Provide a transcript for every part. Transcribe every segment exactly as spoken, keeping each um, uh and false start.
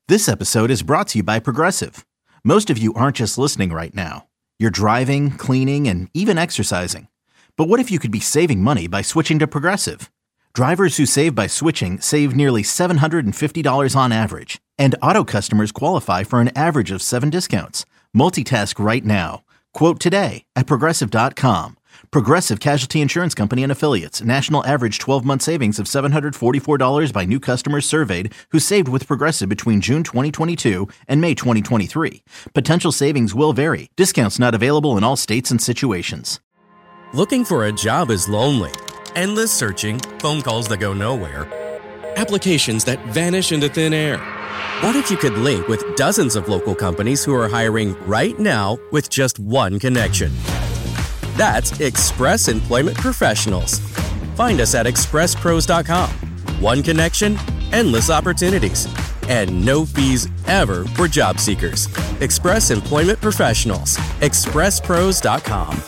This episode is brought to you by Progressive. Most of you aren't just listening right now. You're driving, cleaning, and even exercising. But what if you could be saving money by switching to Progressive? Drivers who save by switching save nearly seven hundred fifty dollars on average. And auto customers qualify for an average of seven discounts. Multitask right now. Quote today at Progressive dot com. Progressive Casualty Insurance Company and Affiliates. National average twelve-month savings of seven hundred forty-four dollars by new customers surveyed who saved with Progressive between June twenty twenty-two and May twenty twenty-three. Potential savings will vary. Discounts not available in all states and situations. Looking for a job is lonely. Endless searching, phone calls that go nowhere, applications that vanish into thin air. What if you could link with dozens of local companies who are hiring right now with just one connection? That's Express Employment Professionals. Find us at express pros dot com. One connection, endless opportunities, and no fees ever for job seekers. Express Employment Professionals. express pros dot com.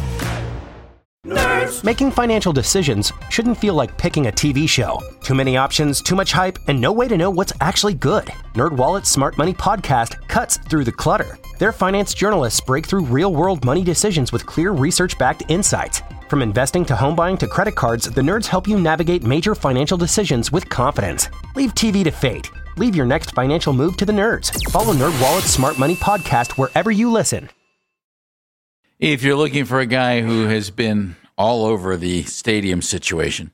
Nerds. Making financial decisions shouldn't feel like picking a T V show. Too many options, too much hype, and no way to know what's actually good. NerdWallet's Smart Money Podcast cuts through the clutter. Their finance journalists break through real-world money decisions with clear research-backed insights. From investing to home buying to credit cards, the nerds help you navigate major financial decisions with confidence. Leave T V to fate. Leave your next financial move to the nerds. Follow NerdWallet's Smart Money Podcast wherever you listen. If you're looking for a guy who has been all over the stadium situation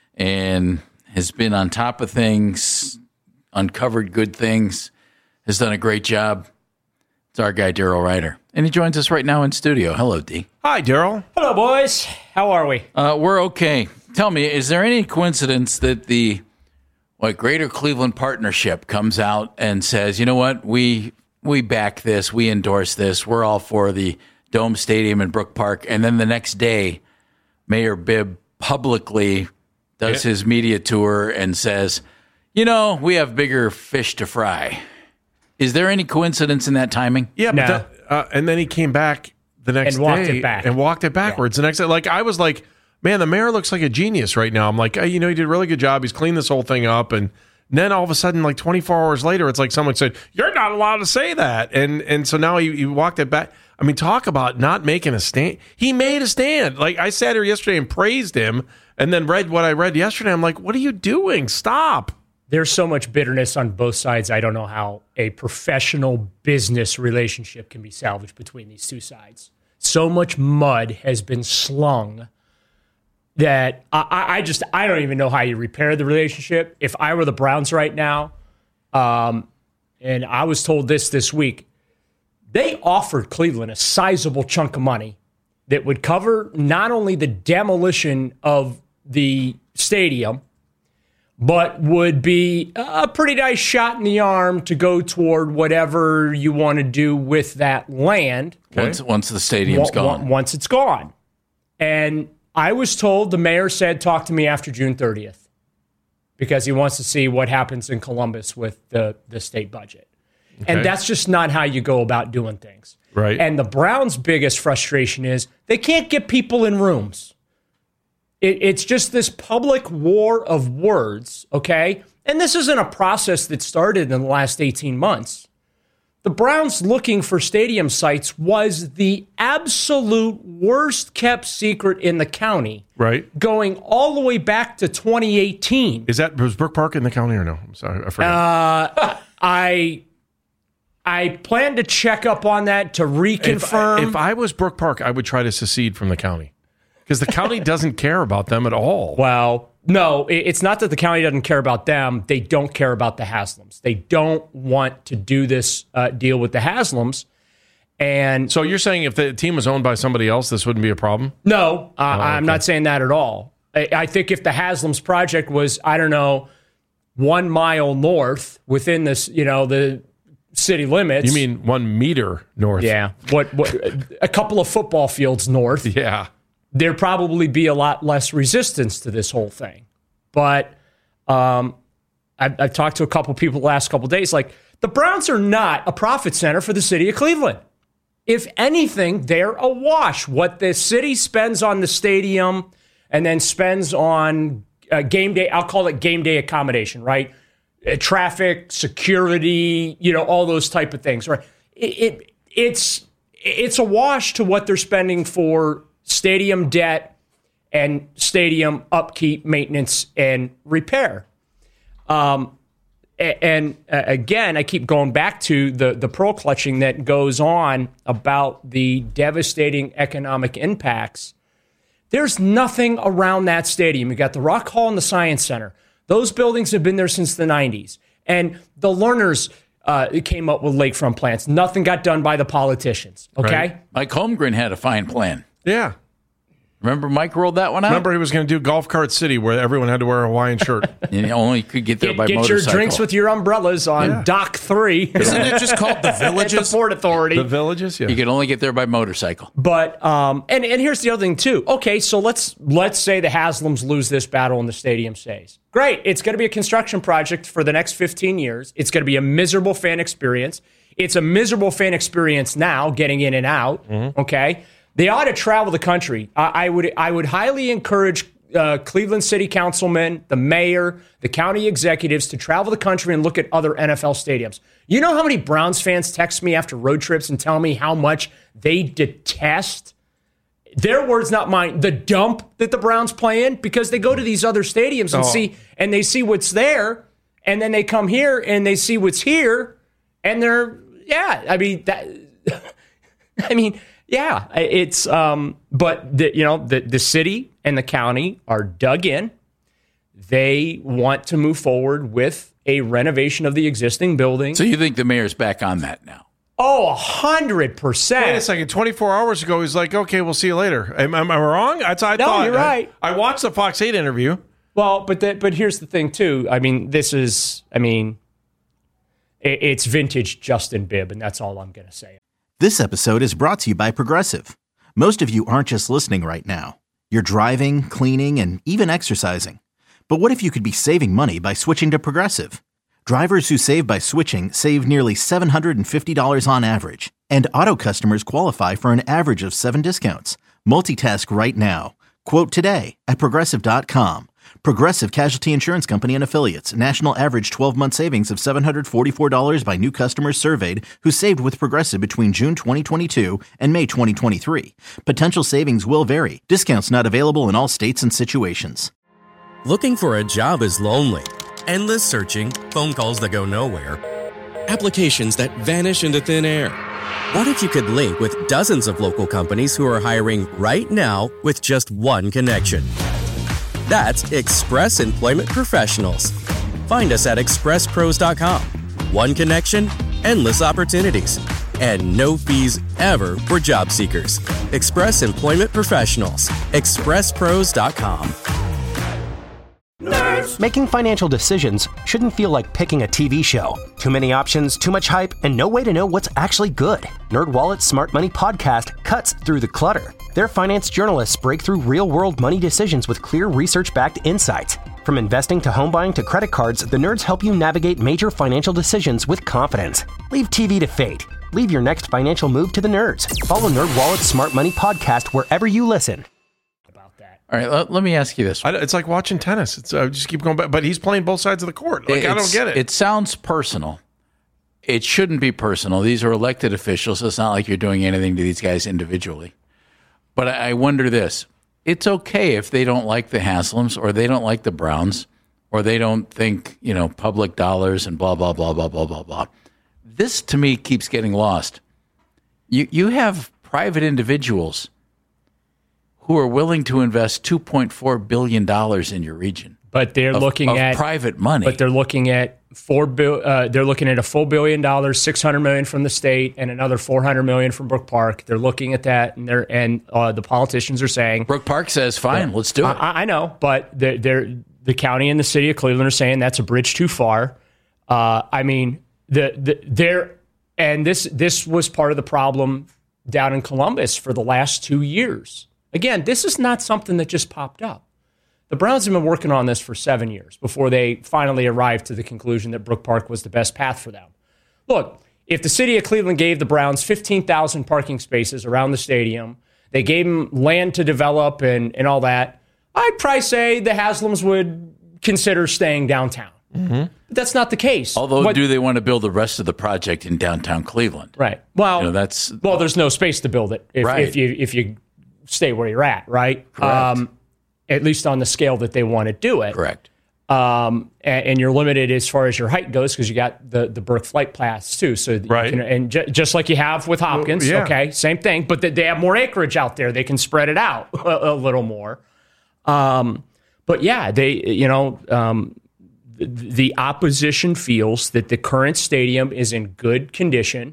and has been on top of things, uncovered good things, has done a great job, it's our guy, Daryl Ryder. And he joins us right now in studio. Hello, D. Hi, Daryl. Hello, boys. How are we? Uh, we're okay. Tell me, is there any coincidence that the what Greater Cleveland Partnership comes out and says, you know what, we we back this, we endorse this, we're all for the Dome Stadium in Brook Park, and then the next day, Mayor Bibb publicly does yeah. his media tour and says, you know, we have bigger fish to fry. Is there any coincidence in that timing? Yeah, no. but the, uh, and then he came back the next and walked day it back. and walked it backwards. Yeah. The next day, like I was like, man, the mayor looks like a genius right now. I'm like, hey, you know, he did a really good job. He's cleaned this whole thing up, and then all of a sudden, like twenty-four hours later, it's like someone said, you're not allowed to say that, and and so now he, he walked it back. I mean, talk about not making a stand. He made a stand. Like, I sat here yesterday and praised him and then read what I read yesterday. I'm like, what are you doing? Stop. There's so much bitterness on both sides. I don't know how a professional business relationship can be salvaged between these two sides. So much mud has been slung that I, I just, I don't even know how you repair the relationship. If I were the Browns right now, um, and I was told this this week, they offered Cleveland a sizable chunk of money that would cover not only the demolition of the stadium, but would be a pretty nice shot in the arm to go toward whatever you want to do with that land. Okay. Once, once the stadium's w- gone. Once it's gone. And I was told, the mayor said, talk to me after June thirtieth, because he wants to see what happens in Columbus with the, the state budget. Okay. And that's just not how you go about doing things. Right. And the Browns' biggest frustration is they can't get people in rooms. It, it's just this public war of words, okay? And this isn't a process that started in the last eighteen months. The Browns looking for stadium sites was the absolute worst-kept secret in the county. Right. Going all the way back to twenty eighteen. Is that, was Brook Park in the county or no? I'm sorry, I forgot. Uh, I... I plan to check up on that to reconfirm. If I, if I was Brook Park, I would try to secede from the county because the county doesn't care about them at all. Well, no, it's not that the county doesn't care about them. They don't care about the Haslams. They don't want to do this uh, deal with the Haslams. And so you're saying if the team was owned by somebody else, this wouldn't be a problem? No, uh, oh, okay. I'm not saying that at all. I, I think if the Haslams project was, I don't know, one mile north within this, you know, the city limits. You mean one meter north? Yeah. What? What? A couple of football fields north. Yeah. There'd probably be a lot less resistance to this whole thing. But um, I've, I've talked to a couple people the last couple of days. Like, the Browns are not a profit center for the city of Cleveland. If anything, they're a wash. What the city spends on the stadium and then spends on uh, game day, I'll call it game day accommodation, right? uh, traffic, security, you know, all those type of things, right? It, it it's it's a wash to what they're spending for stadium debt and stadium upkeep, maintenance, and repair. Um, and uh, again, I keep going back to the, the pearl clutching that goes on about the devastating economic impacts. There's nothing around that stadium. You got the Rock Hall and the Science Center. Those buildings have been there since the nineties. And the learners uh, came up with lakefront plans. Nothing got done by the politicians, okay? Right. Mike Holmgren had a fine plan. Yeah. Remember Mike rolled that one out? Remember he was going to do Golf Cart City where everyone had to wear a Hawaiian shirt. And you only could get there Get, by get motorcycle. your drinks with your umbrellas on Yeah. Dock three. Isn't it just called the At the Villages? Port Authority. The Villages, yeah. You could only get there by motorcycle. But um, and and here's the other thing too. Okay, so let's let's say the Haslams lose this battle and the stadium stays. Great, it's going to be a construction project for the next fifteen years. It's going to be a miserable fan experience. It's a miserable fan experience now, getting in and out. Mm-hmm. Okay, they ought to travel the country. I, I would I would highly encourage uh, Cleveland City Councilmen, the mayor, the county executives to travel the country and look at other N F L stadiums. You know how many Browns fans text me after road trips and tell me how much they detest, their words, not mine, the dump that the Browns play in, because they go to these other stadiums and Oh. see and they see what's there, and then they come here and they see what's here, and they're yeah. I mean that. I mean yeah. It's um. But the, you know the the city and the county are dug in. They want to move forward with a renovation of the existing building. So you think the mayor's back on that now? Oh, a hundred percent. Wait a second. twenty-four hours ago, he's like, okay, we'll see you later. Am, am I wrong? That's I No, thought. you're right. I, I watched the Fox eight interview. Well, but that, but here's the thing too. I mean, this is. I mean, it, it's vintage Justin Bibb, and that's all I'm going to say. This episode is brought to you by Progressive. Most of you aren't just listening right now. You're driving, cleaning, and even exercising. But what if you could be saving money by switching to Progressive? Drivers who save by switching save nearly seven hundred fifty dollars on average. And auto customers qualify for an average of seven discounts. Multitask right now. Quote today at Progressive dot com. Progressive Casualty Insurance Company and Affiliates. National average twelve-month savings of seven hundred forty-four dollars by new customers surveyed who saved with Progressive between June twenty twenty-two and May twenty twenty-three. Potential savings will vary. Discounts not available in all states and situations. Looking for a job is lonely. Endless searching, phone calls that go nowhere, applications that vanish into thin air. What if you could link with dozens of local companies who are hiring right now with just one connection? That's Express Employment Professionals. Find us at express pros dot com. One connection, endless opportunities, and no fees ever for job seekers. Express Employment Professionals. express pros dot com. Making financial decisions shouldn't feel like picking a T V show. Too many options, too much hype, and no way to know what's actually good. NerdWallet's Smart Money Podcast cuts through the clutter. Their finance journalists break through real-world money decisions with clear research-backed insights. From investing to home buying to credit cards, the nerds help you navigate major financial decisions with confidence. Leave T V to fate. Leave your next financial move to the nerds. Follow NerdWallet's Smart Money Podcast wherever you listen. All right, let, let me ask you this. I, it's like watching tennis. It's I just keep going back, but he's playing both sides of the court. Like I don't It's- get it. It sounds personal. It shouldn't be personal. These are elected officials. So it's not like you're doing anything to these guys individually. But I, I wonder this. It's okay if they don't like the Haslams or they don't like the Browns or they don't think, you know, public dollars and blah, blah, blah, blah, blah, blah, blah. This, to me, keeps getting lost. You You have private individuals who are willing to invest two point four billion dollars in your region. But they're of, looking of at private money. But they're looking at four bill. Uh, they're looking at a full billion dollars, six hundred million from the state, and another four hundred million from Brook Park. They're looking at that, and they're and uh, the politicians are saying Brook Park says, "Fine, let's do it." I, I know, but they're, they're, the county and the city of Cleveland are saying that's a bridge too far. Uh, I mean, the the there, and this this was part of the problem down in Columbus for the last two years. Again, this is not something that just popped up. The Browns have been working on this for seven years before they finally arrived to the conclusion that Brook Park was the best path for them. Look, if the city of Cleveland gave the Browns fifteen thousand parking spaces around the stadium, they gave them land to develop and, and all that, I'd probably say the Haslams would consider staying downtown. Mm-hmm. But that's not the case. Although, what, do they want to build the rest of the project in downtown Cleveland? Right. Well, you know, that's well. There's no space to build it if, right. if you if you stay where you're at. Right. Correct. Um, at least on the scale that they want to do it. Correct. Um, and, and you're limited as far as your height goes because you got the, the Burke flight paths too. So right. Can, and j- just like you have with Hopkins, well, yeah. okay, same thing. But they, they have more acreage out there; they can spread it out a, a little more. Um, but yeah, they you know um, the, the opposition feels that the current stadium is in good condition,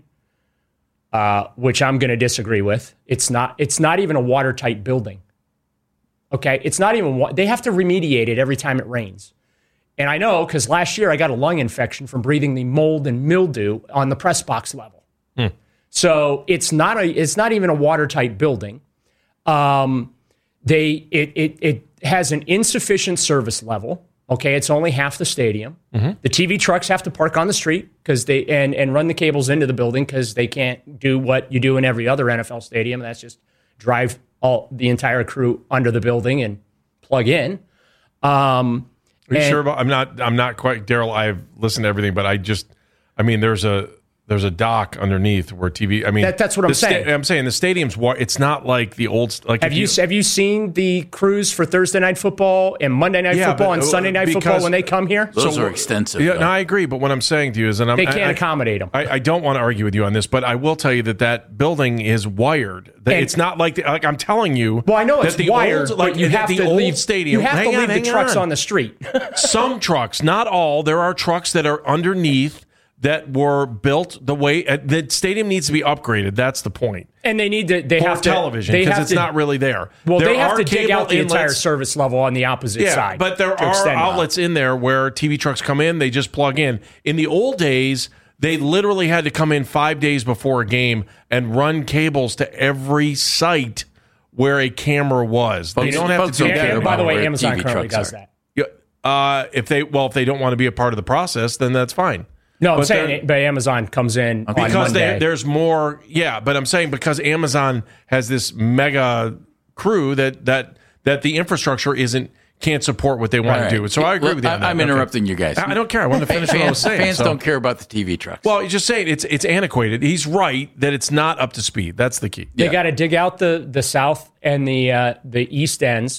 uh, which I'm going to disagree with. It's not. It's not even a watertight building. Okay, it's not even. They have to remediate it every time it rains. And I know because last year I got a lung infection from breathing the mold and mildew on the press box level. Hmm. So it's not a, it's not even a watertight building. Um, they it it it has an insufficient service level. Okay, it's only half the stadium. Mm-hmm. The T V trucks have to park on the street because they and and run the cables into the building because they can't do what you do in every other N F L stadium. That's just drive all the entire crew under the building and plug in. Um, Are you and, sure about? I'm not. I'm not quite, Daryl. I've listened to everything, but I just. I mean, there's a there's a dock underneath where T V. I mean, that, that's what I'm sta- saying. I'm saying the stadium's. It's not like the old. Like have you, you have you seen the crews for Thursday night football and Monday night yeah, football but, and Sunday night because, football when they come here? Those so, are extensive. Yeah, though. no, I agree. But what I'm saying to you is, and I'm, they can't I, accommodate them. I, I don't want to argue with you on this, but I will tell you that that building is wired. That And, it's not like the, like I'm telling you. Well, I know it's that the wired, old, like but you have the to old leave stadium. You have hang to on, leave the hang trucks on. on the street. Some trucks, not all. There are trucks that are underneath that were built the way uh, the stadium needs to be upgraded. That's the point. And they need to. They For have to television they because have it's to, not really there. Well, there they have are to dig cable out the entire inlets. service level on the opposite Yeah, side. but there to are extend outlets in there where T V trucks come in. They just plug in. In the old days, they literally had to come in five days before a game and run cables to every site where a camera was. They Folks- don't have folks to do don't that. care And by about the way, where Amazon T V currently trucks does are. that. Yeah, uh, if they well, if they don't want to be a part of the process, then that's fine. No, I'm But saying, they're- it, but Amazon comes in on because Monday. they, there's more. Yeah, but I'm saying because Amazon has this mega crew that that that the infrastructure isn't can't support what they want All to do. right. So I agree with you. I- on that. I'm Okay. interrupting you guys. I I don't care. I want to finish what I was Fans, saying. fans so. don't care about the T V trucks. Well, you're just saying it's it's antiquated. He's right that it's not up to speed. That's the key. They Yeah. got to dig out the the south and the uh, the east ends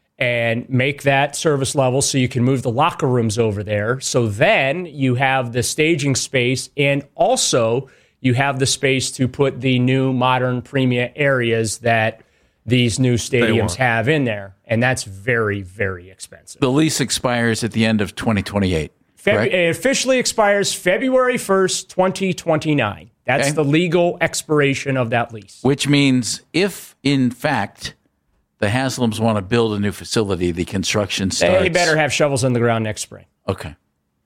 and make that service level so you can move the locker rooms over there. So then you have the staging space and also you have the space to put the new modern premium areas that these new stadiums want. have in there. And that's very, very expensive. The lease expires at the end of twenty twenty-eight. Feb- correct? it officially expires February first, twenty twenty-nine. That's Okay. the legal expiration of that lease. Which means if, in fact, the Haslams want to build a new facility, the construction starts. They better have shovels in the ground next spring. Okay.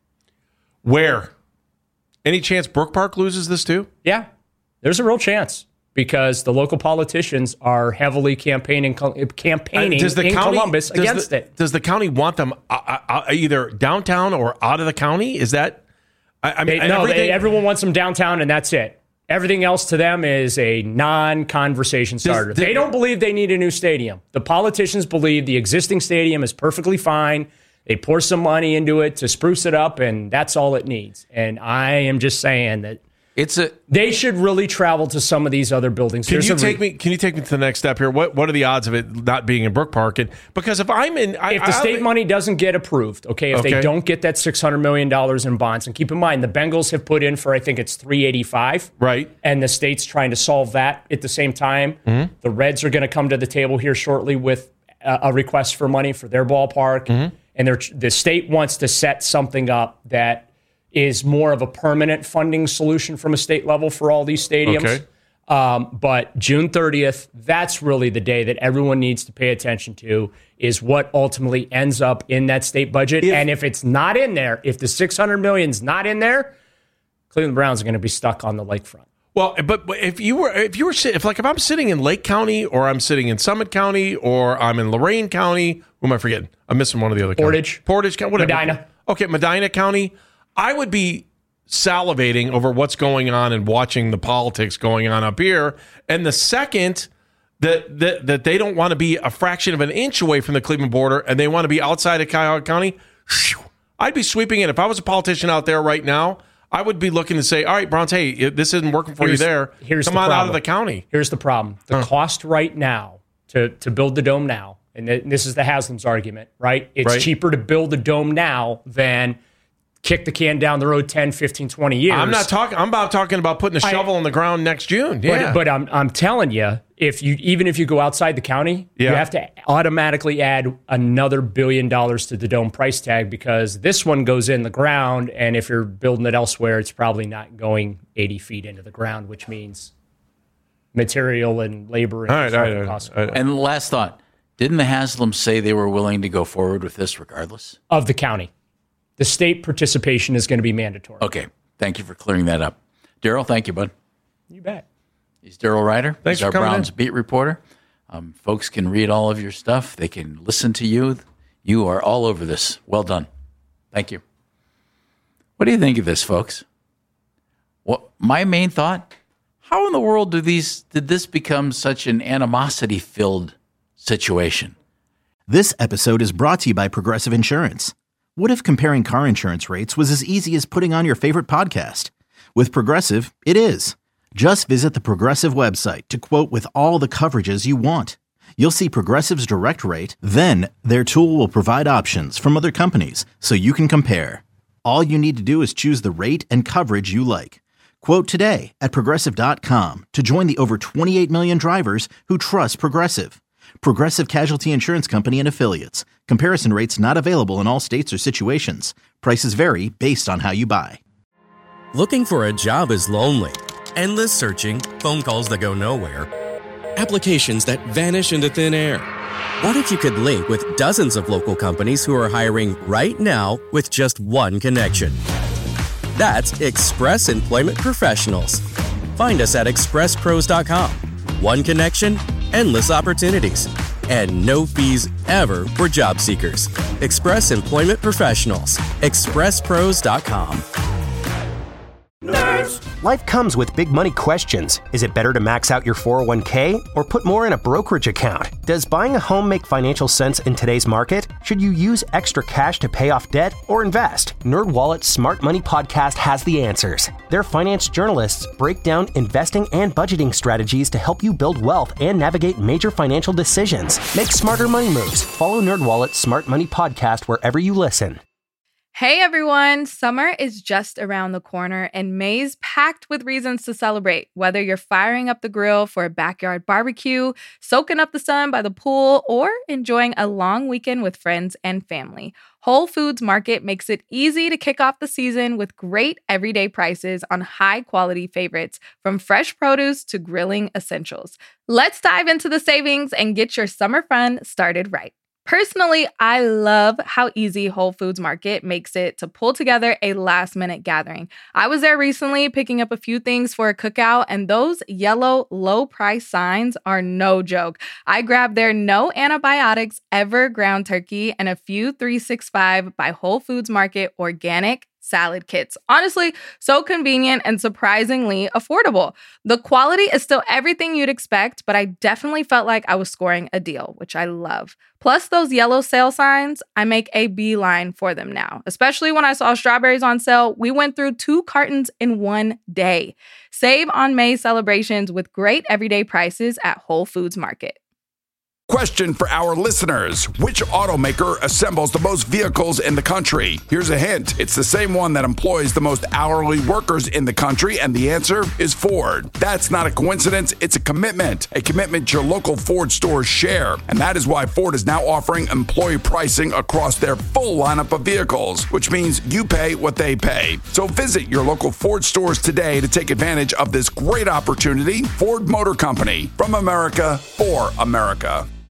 Where? Any chance Brook Park loses this too? Yeah, there's a real chance because the local politicians are heavily campaigning campaigning Uh, does the in county, Columbus does against the, it. Does the county want them uh, uh, either downtown or out of the county? Is that? I, I mean, They, no, they, everything- everyone wants them downtown, and that's it. Everything else to them is a non-conversation starter. the- they don't believe they need a new stadium. The politicians believe the existing stadium is perfectly fine. They pour some money into it to spruce it up, and that's all it needs. And I am just saying that It's a they should really travel to some of these other buildings. Can There's you a take re- me? Can you take me to the next step here? What What are the odds of it not being in Brook Park? And because if I'm in, I, If the I- state money doesn't get approved, okay, if Okay. they don't get that six hundred million dollars in bonds, and keep in mind, the Bengals have put in for, I think it's three eighty-five, Right. and the state's trying to solve that at the same time. Mm-hmm. The Reds are going to come to the table here shortly with a, a request for money for their ballpark, Mm-hmm. and they're, the state wants to set something up that is more of a permanent funding solution from a state level for all these stadiums. Okay. Um, but June thirtieth, that's really the day that everyone needs to pay attention to, is what ultimately ends up in that state budget. If- and if it's not in there, if the six hundred million is not in there, Cleveland Browns are going to be stuck on the lakefront. Well, but but if you were if you were sit- if like if I'm sitting in Lake County or I'm sitting in Summit County or I'm in Lorain County, who am I forgetting? I'm missing one of the other Portage. counties. Portage County, whatever. Medina. Okay, Medina County. I would be salivating over what's going on and watching the politics going on up here. And the second that that, that they don't want to be a fraction of an inch away from the Cleveland border and they want to be outside of Cuyahoga County, whew, I'd be sweeping it. If I was a politician out there right now, I would be looking to say, all right, Browns, hey, this isn't working for here's, you there. Here's Come the on problem. out of the county. Here's the problem. The huh. cost right now to, to build the dome now, and this is the Haslam's argument, right? It's right. cheaper to build the dome now than kick the can down the road ten, fifteen, twenty years. I'm not talking. I'm about talking about putting a shovel I, in the ground next June. Yeah. But, but I'm I'm telling you, if you even if you go outside the county, yeah. you have to automatically add another billion dollars to the dome price tag because this one goes in the ground, and if you're building it elsewhere, it's probably not going eighty feet into the ground, which means material and labor and all right, all right, costs. All right. And last thought, didn't the Haslams say they were willing to go forward with this regardless? Of the county. The state participation is going to be mandatory. Okay. Thank you for clearing that up. Daryl, thank you, bud. You bet. He's Daryl Ryder. Thanks He's for our coming Browns in. beat reporter. Um, folks can read all of your stuff. They can listen to you. You are all over this. Well done. Thank you. What do you think of this, folks? Well, my main thought, how in the world do these did this become such an animosity-filled situation? This episode is brought to you by Progressive Insurance. What if comparing car insurance rates was as easy as putting on your favorite podcast? With Progressive, it is. Just visit the Progressive website to quote with all the coverages you want. You'll see Progressive's direct rate, then their tool will provide options from other companies so you can compare. All you need to do is choose the rate and coverage you like. Quote today at Progressive dot com to join the over twenty-eight million drivers who trust Progressive. Progressive Casualty Insurance Company and Affiliates. Comparison rates not available in all states or situations. Prices vary based on how you buy. Looking for a job is lonely. Endless searching, phone calls that go nowhere, applications that vanish into thin air. What if you could link with dozens of local companies who are hiring right now with just one connection? That's Express Employment Professionals. Find us at express pros dot com. One connection, endless opportunities, and no fees ever for job seekers. Express Employment Professionals. express pros dot com. Life comes with big money questions. Is it better to max out your four oh one k or put more in a brokerage account? Does buying a home make financial sense in today's market? Should you use extra cash to pay off debt or invest? NerdWallet's Smart Money Podcast has the answers. Their finance journalists break down investing and budgeting strategies to help you build wealth and navigate major financial decisions. Make smarter money moves. Follow NerdWallet's Smart Money Podcast wherever you listen. Hey everyone, summer is just around the corner and May's packed with reasons to celebrate. Whether you're firing up the grill for a backyard barbecue, soaking up the sun by the pool, or enjoying a long weekend with friends and family, Whole Foods Market makes it easy to kick off the season with great everyday prices on high-quality favorites, from fresh produce to grilling essentials. Let's dive into the savings and get your summer fun started right. Personally, I love how easy Whole Foods Market makes it to pull together a last-minute gathering. I was there recently picking up a few things for a cookout, and those yellow low-price signs are no joke. I grabbed their no antibiotics ever ground turkey and a few three sixty-five by Whole Foods Market organic salad kits. Honestly, so convenient and surprisingly affordable. The quality is still everything you'd expect, but I definitely felt like I was scoring a deal, which I love. Plus those yellow sale signs, I make a beeline for them now. Especially when I saw strawberries on sale, we went through two cartons in one day. Save on May celebrations with great everyday prices at Whole Foods Market. Question for our listeners. Which automaker assembles the most vehicles in the country? Here's a hint. It's the same one that employs the most hourly workers in the country, and the answer is Ford. That's not a coincidence. It's a commitment. A commitment your local Ford stores share. And that is why Ford is now offering employee pricing across their full lineup of vehicles, which means you pay what they pay. So visit your local Ford stores today to take advantage of this great opportunity. Ford Motor Company. From America, for America.